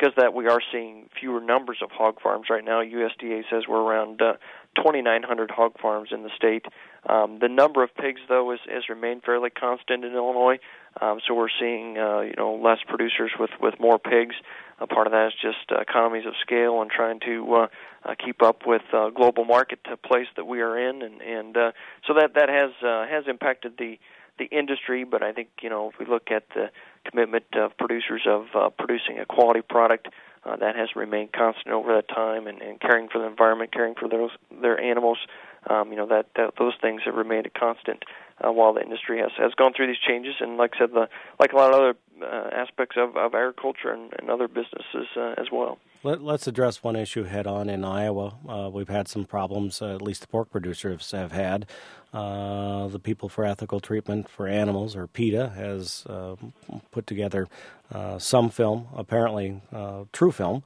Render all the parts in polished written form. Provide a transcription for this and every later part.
because of that, we are seeing fewer numbers of hog farms right now. USDA says we're around 2,900 hog farms in the state. The number of pigs, though, has remained fairly constant in Illinois. So we're seeing less producers with more pigs. Part of that is just economies of scale and trying to keep up with global marketplace that we are in, and so that has impacted the industry. But I think if we look at the commitment of producers of producing a quality product, that has remained constant over that time, and caring for the environment, caring for their animals. That those things have remained a constant while the industry has gone through these changes. And like I said, like a lot of other aspects of agriculture and other businesses as well. Let's address one issue head on in Iowa. We've had some problems, at least the pork producers have had. The People for Ethical Treatment for Animals, or PETA, has put together some film, apparently true film,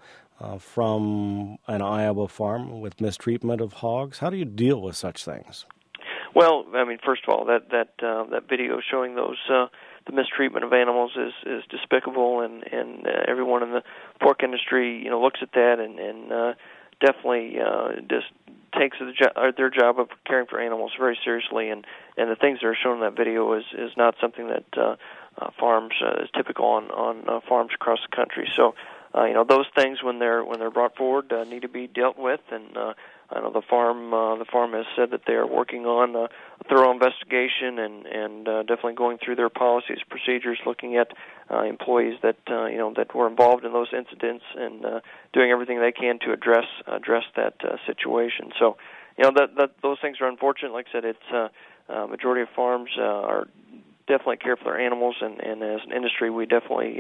from an Iowa farm with mistreatment of hogs. How do you deal with such things? Well, I mean, first of all, that video showing those the mistreatment of animals is despicable, and everyone in the pork industry looks at that and definitely just takes their job of caring for animals very seriously, and the things that are shown in that video is not something that farms is typical on farms across the country. So those things when they're brought forward need to be dealt with, and I know the farm has said that they are working on a thorough investigation and definitely going through their policies, procedures, looking at employees that that were involved in those incidents, and doing everything they can to address that situation. So that those things are unfortunate. Like I said, it's majority of farms are definitely care for their animals, and as an industry, we definitely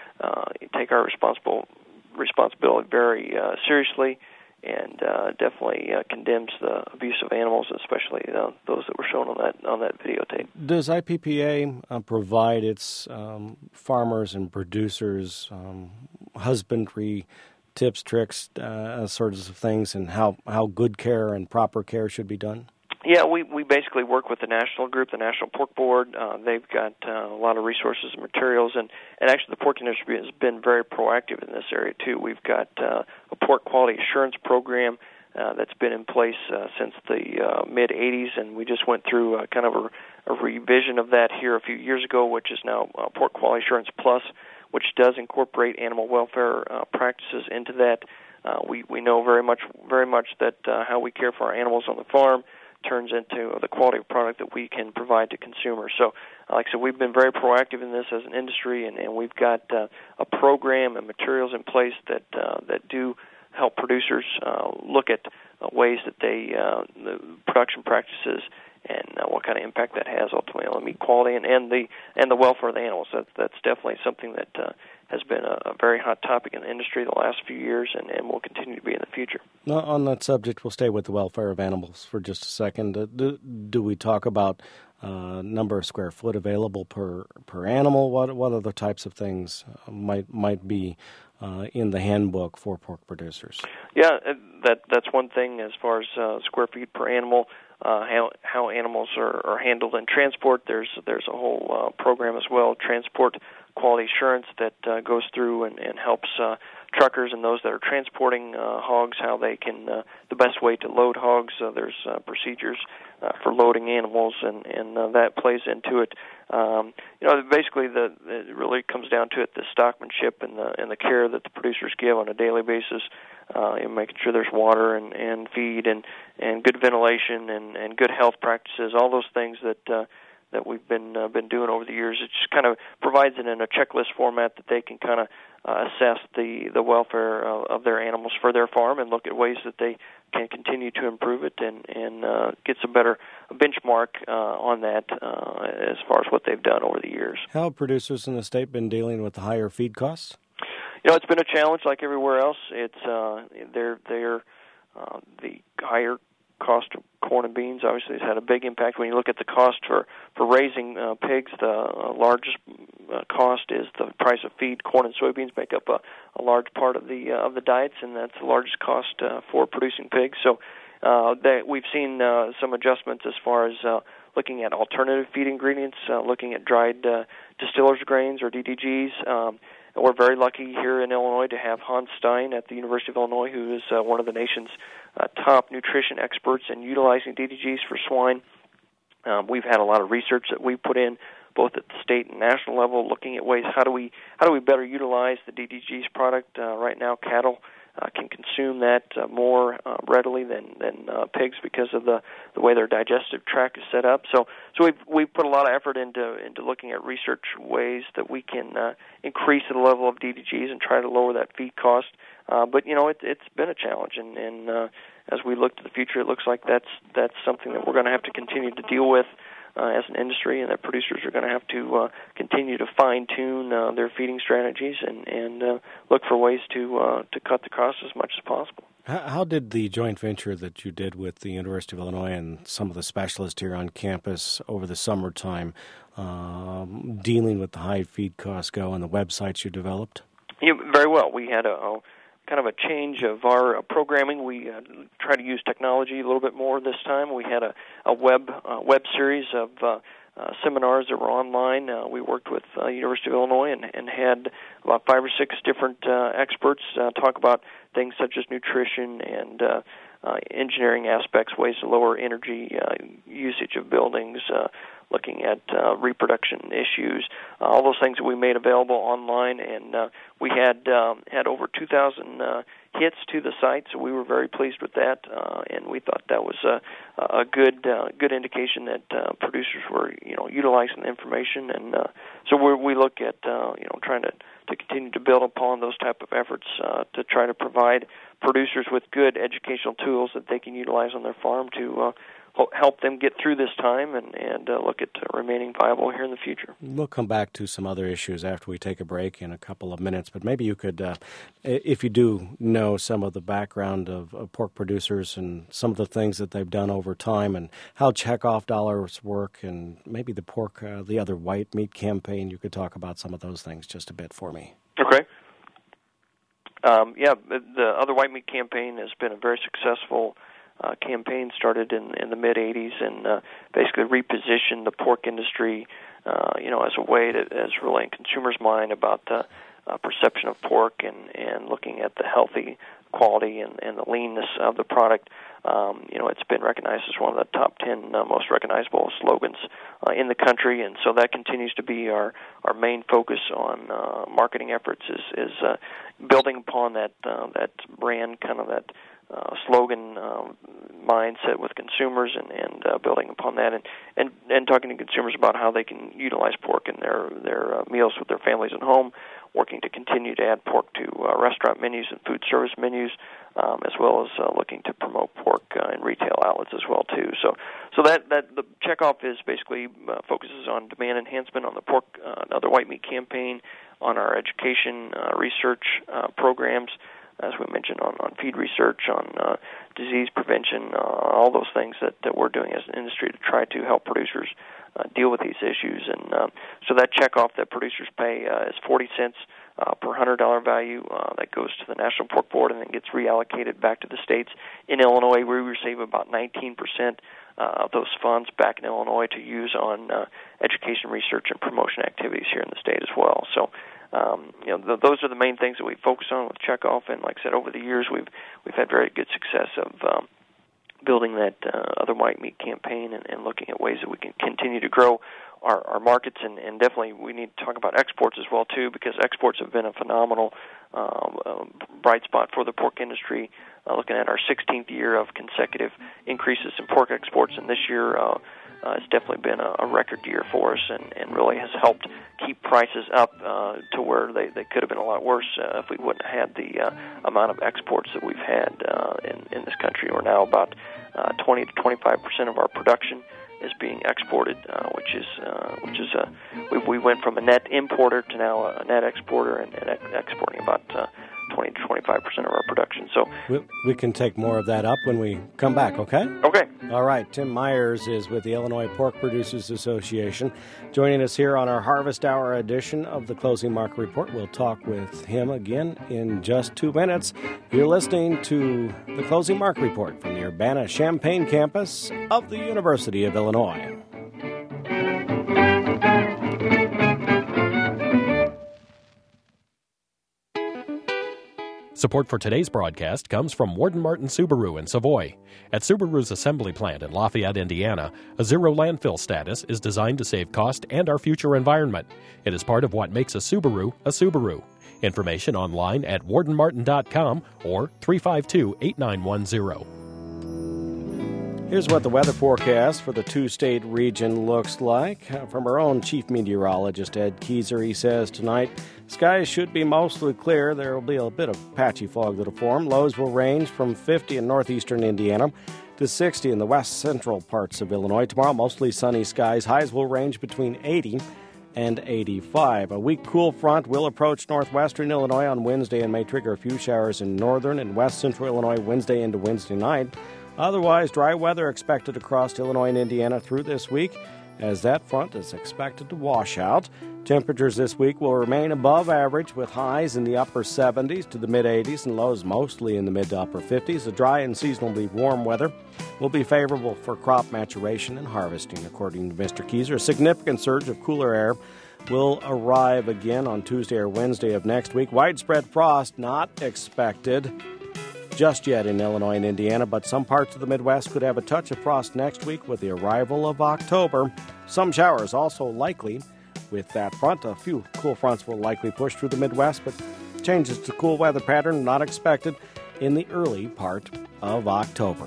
take our responsibility very seriously, and definitely condemns the abuse of animals, especially those that were shown on that videotape. Does IPPA provide its farmers and producers husbandry tips, tricks, sorts of things, and how good care and proper care should be done? Yeah, we basically work with the national group, the National Pork Board. They've got a lot of resources and materials, and actually the pork industry has been very proactive in this area too. We've got a pork quality assurance program that's been in place since the mid-'80s, and we just went through kind of a revision of that here a few years ago, which is now Pork Quality Assurance Plus, which does incorporate animal welfare practices into that. We know very much that how we care for our animals on the farm turns into the quality of product that we can provide to consumers. So, like I said, we've been very proactive in this as an industry, and we've got a program and materials in place that do help producers look at ways that the production practices and what kind of impact that has ultimately on meat quality and the welfare of the animals. That's definitely something that has been a very hot topic in the industry the last few years, and will continue to be in the future. Now, on that subject, we'll stay with the welfare of animals for just a second. Do we talk about number of square foot available per animal? What other types of things might be in the handbook for pork producers? Yeah, that's one thing as far as square feet per animal. How animals are handled in transport. There's a whole program as well, transport quality assurance, that goes through and helps truckers and those that are transporting hogs, how they can the best way to load hogs. There's procedures for loading animals, and that plays into it. Basically, it really comes down to it, the stockmanship and the care that the producers give on a daily basis, in making sure there's water and feed and good ventilation and good health practices, all those things that we've been doing over the years. It just kind of provides it in a checklist format that they can kind of assess the welfare of their animals for their farm and look at ways that they can continue to improve it and get some better benchmark on that as far as what they've done over the years. How have producers in the state been dealing with the higher feed costs? It's been a challenge like everywhere else. It's they're the higher cost of corn and beans obviously has had a big impact. When you look at the cost for raising pigs, the largest cost is the price of feed. Corn and soybeans make up a large part of the diets, and that's the largest cost for producing pigs. So we've seen some adjustments as far as looking at alternative feed ingredients, looking at dried distillers grains or DDGs, And we're very lucky here in Illinois to have Hans Stein at the University of Illinois, who is one of the nation's top nutrition experts in utilizing DDGs for swine. We've had a lot of research that we've put in, both at the state and national level, looking at ways how do we better utilize the DDGs product. Right now, cattle can consume that more readily than pigs because of the way their digestive tract is set up. So we've put a lot of effort into looking at research ways that we can increase the level of DDGs and try to lower that feed cost. But it's been a challenge, and as we look to the future, it looks like that's something that we're going to have to continue to deal with as an industry, and that producers are going to have to continue to fine-tune their feeding strategies and look for ways to cut the costs as much as possible. How did the joint venture that you did with the University of Illinois and some of the specialists here on campus over the summertime dealing with the high feed costs go, and the websites you developed? Very well. We had a kind of a change of our programming. We try to use technology a little bit more this time. We had a web series of seminars that were online. We worked with University of Illinois and had about 5 or 6 different experts talk about things such as nutrition and engineering aspects, ways to lower energy usage of buildings, looking at reproduction issues, all those things that we made available online, and we had over 2,000 hits to the site, so we were very pleased with that, and we thought that was a good indication that producers were utilizing the information, and so we look at trying to continue to build upon those type of efforts to try to provide producers with good educational tools that they can utilize on their farm to help them get through this time and look at remaining viable here in the future. We'll come back to some other issues after we take a break in a couple of minutes, but maybe you could, if you do know some of the background of pork producers and some of the things that they've done over time and how checkoff dollars work and maybe the pork, the other white meat campaign, you could talk about some of those things just a bit for me. Okay. The other white meat campaign has been a very successful campaign, started in the mid-'80s, and basically repositioned the pork industry, as a way that is really in consumers' mind about the perception of pork and looking at the healthy quality and the leanness of the product. It's been recognized as one of the top 10 most recognizable slogans in the country, and so that continues to be our main focus on marketing efforts is building upon that brand, kind of that slogan mindset with consumers and building upon that and talking to consumers about how they can utilize pork in their meals with their families at home, working to continue to add pork to restaurant menus and food service menus, as well as looking to promote pork in retail outlets as well too. So that the checkoff is basically focuses on demand enhancement on the pork other white meat campaign, on our education research programs, as we mentioned, on feed research, on disease prevention, all those things that we're doing as an industry to try to help producers deal with these issues. And so that checkoff that producers pay is 40 cents per $100 value. That goes to the National Pork Board and then gets reallocated back to the states. In Illinois, we receive about 19% of those funds back in Illinois to use on education, research, and promotion activities here in the state as well. So those are the main things that we focus on with checkoff, and like I said, over the years we've had very good success of building that other white meat campaign and looking at ways that we can continue to grow our markets, and definitely we need to talk about exports as well too, because exports have been a phenomenal bright spot for the pork industry. Looking at our 16th year of consecutive increases in pork exports, and this year it's definitely been a record year for us, and really has helped keep prices up to where they could have been a lot worse if we wouldn't have had the amount of exports that we've had in this country. We're now about 20 to 25% of our production is being exported, which is we went from a net importer to now a net exporter, and exporting about 20 to 25% of our production. So we can take more of that up when we come back, okay? Okay. All right. Tim Myers is with the Illinois Pork Producers Association, joining us here on our Harvest Hour edition of the Closing Market Report. We'll talk with him again in just 2 minutes. You're listening to the Closing Market Report from the Urbana-Champaign campus of the University of Illinois. Support for today's broadcast comes from Warden Martin Subaru in Savoy. At Subaru's assembly plant in Lafayette, Indiana, a zero landfill status is designed to save cost and our future environment. It is part of what makes a Subaru a Subaru. Information online at wardenmartin.com or 352-8910. Here's what the weather forecast for the two-state region looks like. From our own chief meteorologist, Ed Keyser, he says tonight, skies should be mostly clear. There will be a bit of patchy fog that'll form. Lows will range from 50 in northeastern Indiana to 60 in the west-central parts of Illinois. Tomorrow, mostly sunny skies. Highs will range between 80 and 85. A weak cool front will approach northwestern Illinois on Wednesday and may trigger a few showers in northern and west-central Illinois Wednesday into Wednesday night. Otherwise, dry weather expected across Illinois and Indiana through this week, as that front is expected to wash out. Temperatures this week will remain above average, with highs in the upper 70s to the mid-80s and lows mostly in the mid to upper 50s. The dry and seasonably warm weather will be favorable for crop maturation and harvesting, according to Mr. Keyser. A significant surge of cooler air will arrive again on Tuesday or Wednesday of next week. Widespread frost not expected just yet in Illinois and Indiana, but some parts of the Midwest could have a touch of frost next week with the arrival of October. Some showers also likely with that front. A few cool fronts will likely push through the Midwest, but changes to cool weather pattern not expected in the early part of October.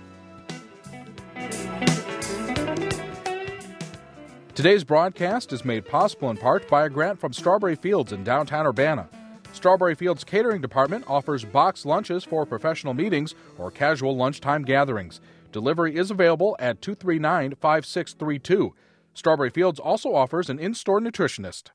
Today's broadcast is made possible in part by a grant from Strawberry Fields in downtown Urbana. Strawberry Fields Catering Department offers boxed lunches for professional meetings or casual lunchtime gatherings. Delivery is available at 239-5632. Strawberry Fields also offers an in-store nutritionist.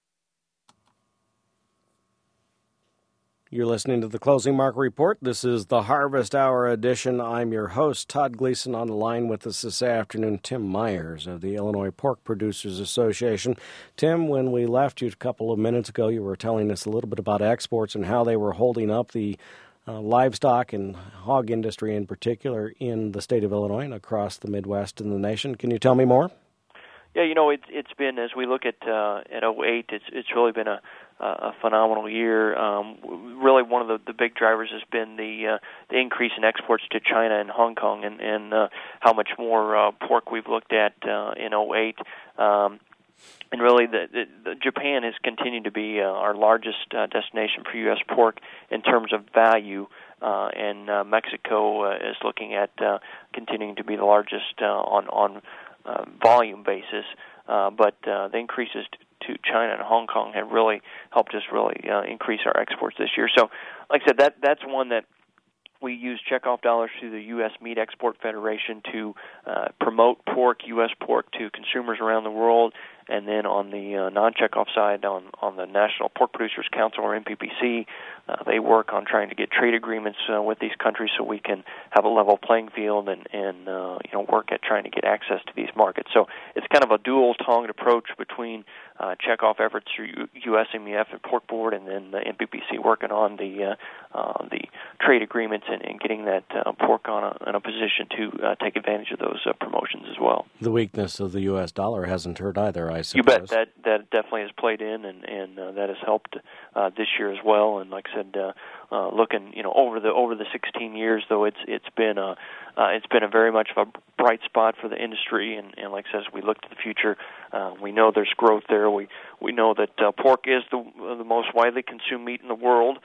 You're listening to the Closing Market Report. This is the Harvest Hour edition. I'm your host, Todd Gleason. On the line with us this afternoon, Tim Myers of the Illinois Pork Producers Association. Tim, when we left you a couple of minutes ago, you were telling us a little bit about exports and how they were holding up the livestock and hog industry in particular in the state of Illinois and across the Midwest and the nation. Can you tell me more? Yeah, it's been, as we look at 08, it's really been a phenomenal year. Really, one of the big drivers has been the increase in exports to China and Hong Kong, and how much more pork we've looked at in 08. And really, the Japan has continued to be our largest destination for U.S. pork in terms of value. And Mexico is looking at continuing to be the largest on volume basis, but the increases to China and Hong Kong have really helped us increase our exports this year. So, like I said, that's one that we use checkoff dollars through the U.S. Meat Export Federation to promote pork, U.S. pork, to consumers around the world. And then on the non-checkoff side, on the National Pork Producers Council, or NPPC, they work on trying to get trade agreements with these countries so we can have a level playing field and work at trying to get access to these markets. So it's kind of a dual-tongued approach between checkoff efforts through USMEF and Pork Board, and then the NPPC working on the trade agreements and getting that pork in a position to take advantage of those promotions as well. The weakness of the U.S. dollar hasn't hurt either, I suppose. You bet. That definitely has played in, and that has helped this year as well. And like I said, looking over the 16 years, though, it's been a very much of a bright spot for the industry. And like I said, as we look to the future, we know there's growth there. We know that pork is the most widely consumed meat in the world.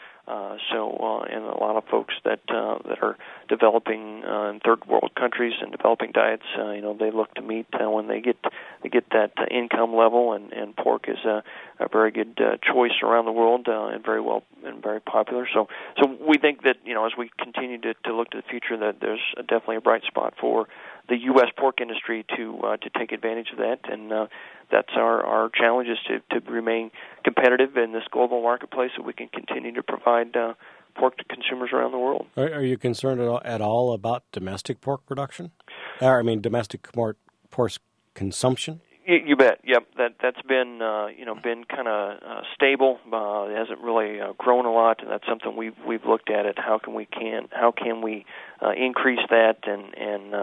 And a lot of folks that are developing in third world countries and developing diets, they look to meat when they get that income level, and pork is a very good choice around the world, and very popular. So we think that as we continue to look to the future, that there's definitely a bright spot for the U.S. pork industry to take advantage of that, and that's our challenge, is to remain competitive in this global marketplace, so we can continue to provide pork to consumers around the world. Are you concerned at all about domestic pork production? Domestic pork consumption? You bet. Yep, that's been been kind of stable. It hasn't really grown a lot, and that's something we've looked at. How can we increase that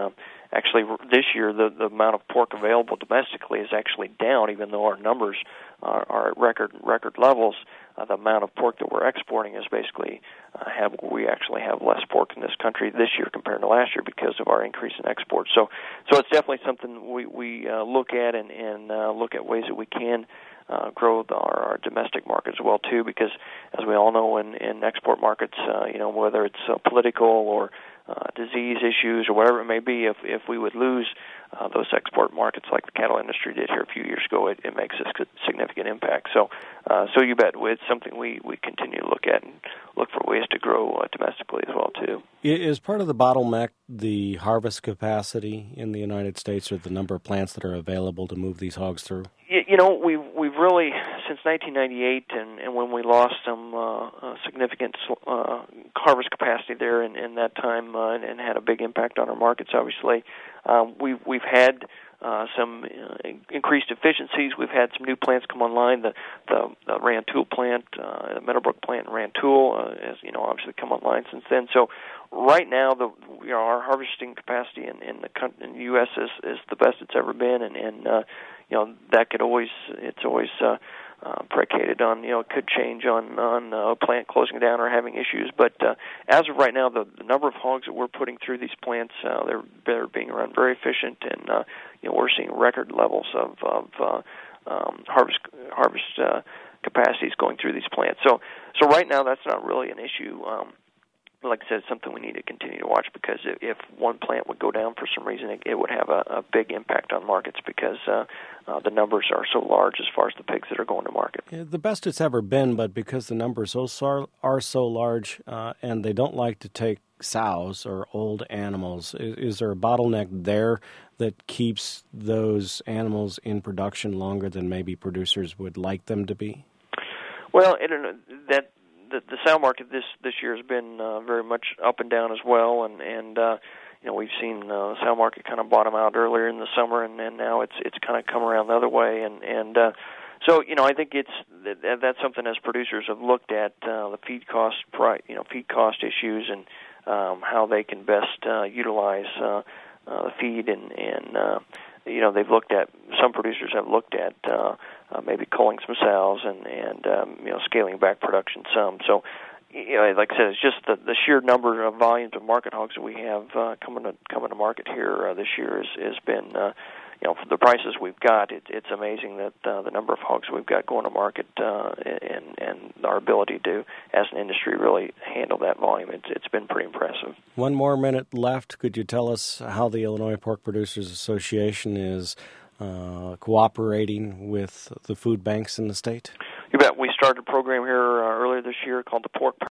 actually this year the amount of pork available domestically is actually down, even though our numbers are at record levels. The amount of pork that we're exporting is basically we actually have less pork in this country this year compared to last year because of our increase in exports. So it's definitely something we look at and look at ways that we can grow our domestic market as well too, because as we all know in export markets, whether it's political or disease issues or whatever it may be, if we would lose those export markets like the cattle industry did here a few years ago, it makes a significant impact. So you bet it's something we continue to look at and look for ways to grow domestically as well too. Is part of the bottleneck the harvest capacity in the United States, or the number of plants that are available to move these hogs through? We've really, since 1998 and when we lost some significant harvest capacity there in that time and had a big impact on our markets, obviously, we've had some increased efficiencies. We've had some new plants come online. The Rantoul plant, the Meadowbrook plant in Rantoul, has obviously come online since then. So right now, our harvesting capacity in the U.S. is the best it's ever been, and that could always predicated on it could change on a plant closing down or having issues. But as of right now, the number of hogs that we're putting through these plants, they're being run very efficient, and we're seeing record levels of harvest capacities going through these plants. So right now, that's not really an issue. Like I said, it's something we need to continue to watch, because if one plant would go down for some reason, it would have a big impact on markets, because the numbers are so large as far as the pigs that are going to market. Yeah, the best it's ever been, but because the numbers are so large and they don't like to take sows or old animals, is there a bottleneck there that keeps those animals in production longer than maybe producers would like them to be? Well, the sow market this year has been very much up and down as well, and we've seen the sow market kind of bottom out earlier in the summer, and now it's kind of come around the other way, and so I think that's something as producers have looked at the feed cost issues and how they can best utilize the feed, and they've looked at, some producers have looked at maybe culling some sows and scaling back production some. So, like I said, it's just the sheer number of volumes of market hogs that we have coming to market here this year has been, for the prices we've got, it's amazing that the number of hogs we've got going to market and our ability to, as an industry, really handle that volume. It's been pretty impressive. One more minute left. Could you tell us how the Illinois Pork Producers Association is cooperating with the food banks in the state? You bet. We started a program here earlier this year called the Pork